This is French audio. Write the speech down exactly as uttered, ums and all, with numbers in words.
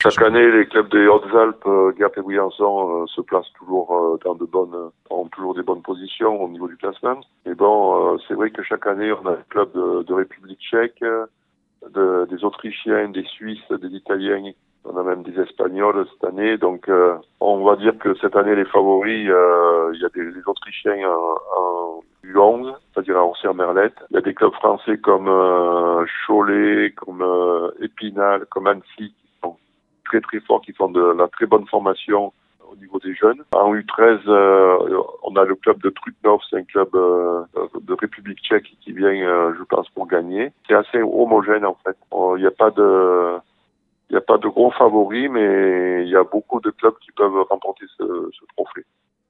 Chaque année, les clubs des Hautes-Alpes, euh, Gap et Briançon, euh, se placent toujours euh, dans de bonnes, ont toujours des bonnes positions au niveau du classement. Mais bon, euh, c'est vrai que chaque année, on a des clubs de, de République tchèque, de, des Autrichiens, des Suisses, des Italiens. On a même des Espagnols cette année. Donc, euh, on va dire que cette année, les favoris, euh, il y a des, des Autrichiens en, en U onze, c'est-à-dire en Ancien-Merlette. Il y a des clubs français comme euh, Cholet, comme euh, Épinal, comme Annecy, très très forts, qui font de la très bonne formation au niveau des jeunes. En U treize, euh, on a le club de Trutnov, c'est un club euh, de République tchèque qui vient, euh, je pense, pour gagner. C'est assez homogène en fait. Il n'y a pas de, il n'y a pas de gros favoris, mais il y a beaucoup de clubs qui peuvent remporter ce, ce trophée.